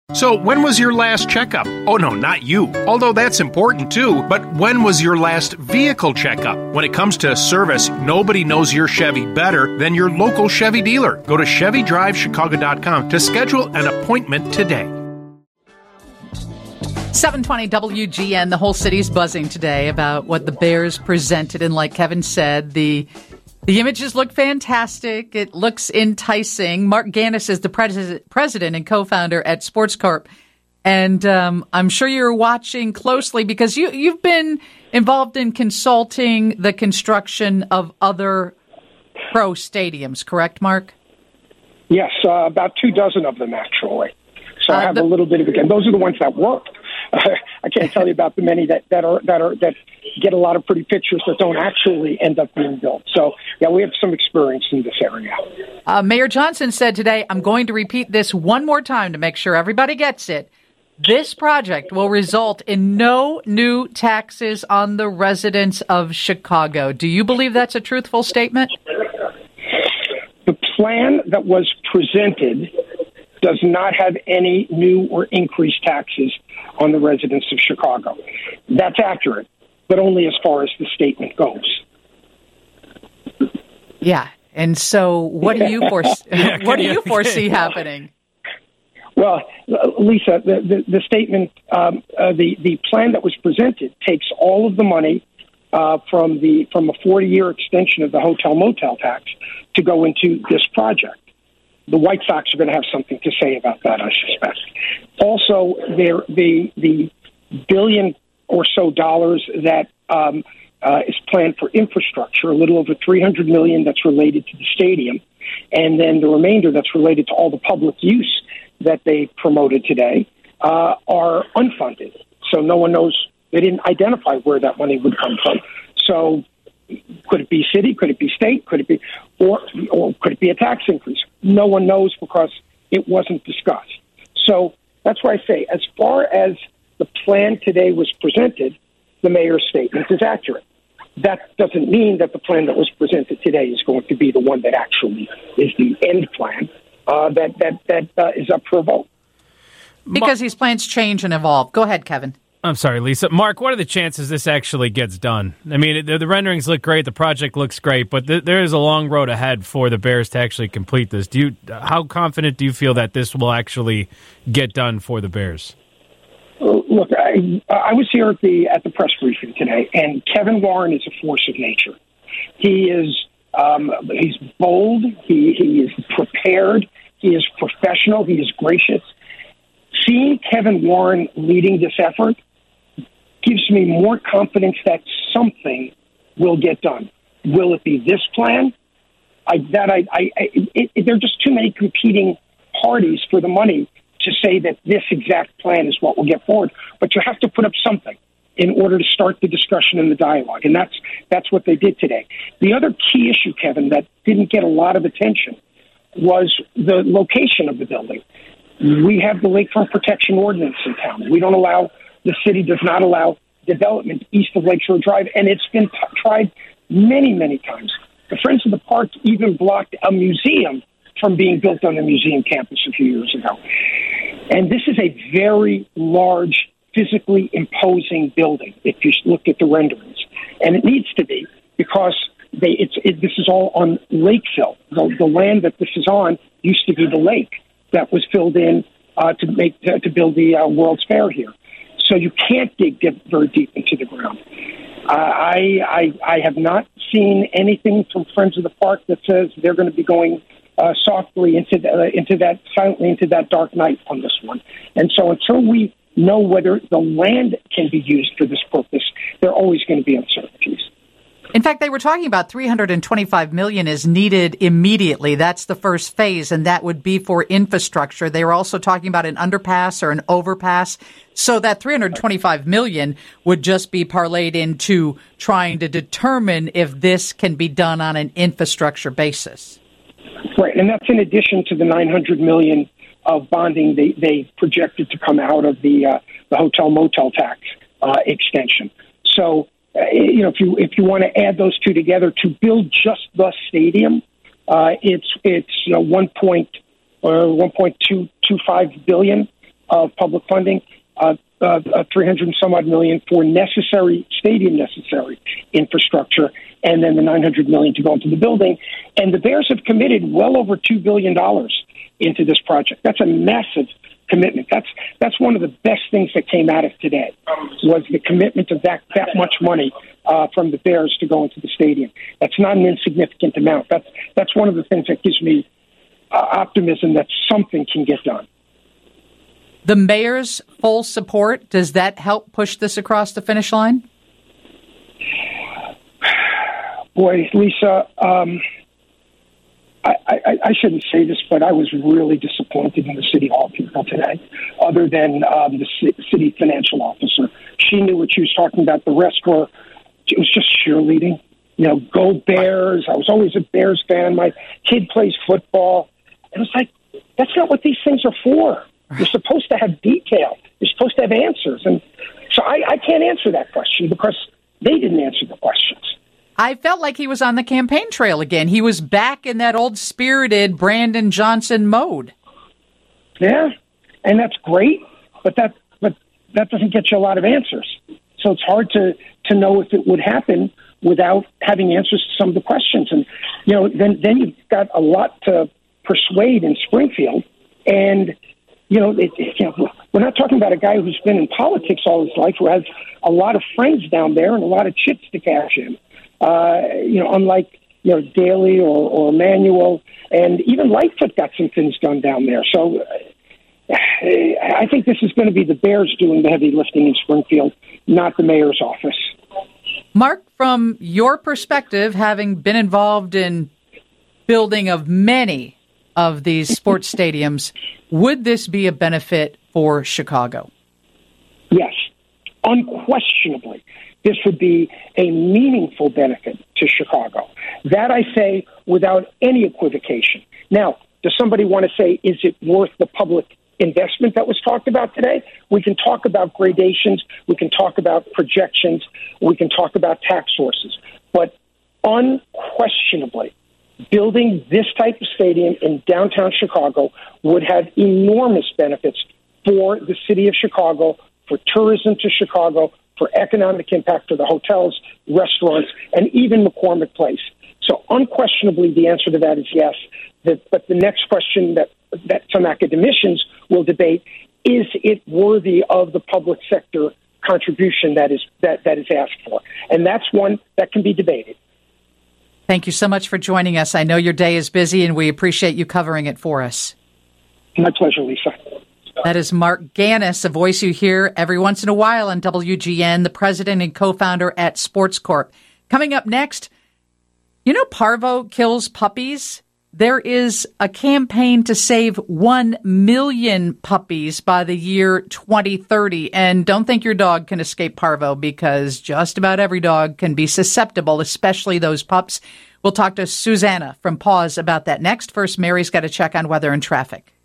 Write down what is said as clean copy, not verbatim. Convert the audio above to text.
So, when was your last checkup? Oh, no, not you. Although that's important too, but when was your last vehicle checkup? When it comes to service, nobody knows your Chevy better than your local Chevy dealer. Go to ChevyDriveChicago.com to schedule an appointment today. 720 WGN, the whole city's buzzing today about what the Bears presented. And like Kevin said, the images look fantastic. It looks enticing. Mark Gannis is the president and co-founder at Sports Corp. And I'm sure you're watching closely because you've been involved in consulting the construction of other pro stadiums, correct, Mark? Yes, about 24 of them, actually. So I have a little bit of it. Those are the ones that work. I can't tell you about the many that get a lot of pretty pictures that don't actually end up being built. So, yeah, we have some experience in this area. Mayor Johnson said today, I'm going to repeat this one more time to make sure everybody gets it. This project will result in no new taxes on the residents of Chicago. Do you believe that's a truthful statement? The plan that was presented does not have any new or increased taxes on the residents of Chicago. That's accurate, but only as far as the statement goes. Yeah, and so what do you foresee happening? Well, Lisa, the statement, the plan that was presented takes all of the money from a 40-year extension of the hotel motel tax to go into this project. The White Sox are going to have something to say about that, I suspect. Also, the billion or so dollars that is planned for infrastructure, a little over $300 million that's related to the stadium, and then the remainder that's related to all the public use that they promoted today, are unfunded. So no one knows. They didn't identify where that money would come from. So could it be city? Could it be state? Could it be, or could it be a tax increase? No one knows because it wasn't discussed. So that's why I say, as far as the plan today was presented, the mayor's statement is accurate. That doesn't mean that the plan that was presented today is going to be the one that actually is the end plan that is up for a vote. Because these plans change and evolve. Go ahead, Kevin. I'm sorry, Lisa. Mark, what are the chances this actually gets done? I mean, the renderings look great, the project looks great, but there is a long road ahead for the Bears to actually complete this. How confident do you feel that this will actually get done for the Bears? Look, I was here at the press briefing today, and Kevin Warren is a force of nature. He is he's bold. He is prepared. He is professional. He is gracious. Seeing Kevin Warren leading this effort gives me more confidence that something will get done. Will it be this plan? There are just too many competing parties for the money to say that this exact plan is what will get forward. But you have to put up something in order to start the discussion and the dialogue, and that's what they did today. The other key issue, Kevin, that didn't get a lot of attention was the location of the building. We have the Lakefront Protection Ordinance in town. The city does not allow development east of Lakeshore Drive, and it's been tried many, many times. The Friends of the Park even blocked a museum from being built on the museum campus a few years ago. And this is a very large, physically imposing building, if you look at the renderings. And it needs to be, because this is all on Lakeville. The land that this is on used to be the lake that was filled in to build the World's Fair here. So you can't dig very deep into the ground. I have not seen anything from Friends of the Park that says they're going to be going softly silently into that dark night on this one. And so until we know whether the land can be used for this purpose, there are always going to be uncertainties. In fact, they were talking about $325 million is needed immediately. That's the first phase, and that would be for infrastructure. They were also talking about an underpass or an overpass. So that $325 million would just be parlayed into trying to determine if this can be done on an infrastructure basis. Right, and that's in addition to the $900 million of bonding they projected to come out of the hotel motel tax extension. So, if you want to add those two together to build just the stadium, it's $1.225 billion. of public funding, 300 and some odd million for stadium necessary infrastructure, and then the 900 million to go into the building. And the Bears have committed well over $2 billion into this project. That's a massive commitment. That's one of the best things that came out of today, was the commitment of that much money from the Bears to go into the stadium. That's not an insignificant amount. That's one of the things that gives me optimism that something can get done. The mayor's full support, does that help push this across the finish line? Boy, Lisa, I shouldn't say this, but I was really disappointed in the City Hall people today, other than the city financial officer. She knew what she was talking about. The rest were, it was just cheerleading. Go Bears. I was always a Bears fan. My kid plays football. It was like, that's not what these things are for. You're supposed to have detail. You're supposed to have answers. And so I can't answer that question because they didn't answer the questions. I felt like he was on the campaign trail again. He was back in that old spirited Brandon Johnson mode. Yeah, and that's great, but that doesn't get you a lot of answers. So it's hard to know if it would happen without having answers to some of the questions. And then you've got a lot to persuade in Springfield, and we're not talking about a guy who's been in politics all his life, who has a lot of friends down there and a lot of chips to cash in. Unlike Daley or Emanuel, and even Lightfoot got some things done down there. So I think this is going to be the Bears doing the heavy lifting in Springfield, not the mayor's office. Mark, from your perspective, having been involved in building of many of these sports stadiums, would this be a benefit for Chicago? Yes, unquestionably. This would be a meaningful benefit to Chicago. That I say without any equivocation. Now, does somebody want to say, is it worth the public investment that was talked about today? We can talk about gradations. We can talk about projections. We can talk about tax sources. But unquestionably, building this type of stadium in downtown Chicago would have enormous benefits for the city of Chicago, for tourism to Chicago, for economic impact for the hotels, restaurants, and even McCormick Place. So unquestionably, the answer to that is yes. But the next question that some academicians will debate, is it worthy of the public sector contribution that is asked for? And that's one that can be debated. Thank you so much for joining us. I know your day is busy, and we appreciate you covering it for us. My pleasure, Lisa. That is Mark Ganis, a voice you hear every once in a while on WGN, the president and co-founder at Sports Corp. Coming up next, Parvo kills puppies. There is a campaign to save 1 million puppies by the year 2030. And don't think your dog can escape Parvo, because just about every dog can be susceptible, especially those pups. We'll talk to Susanna from Paws about that next. First, Mary's got to check on weather and traffic.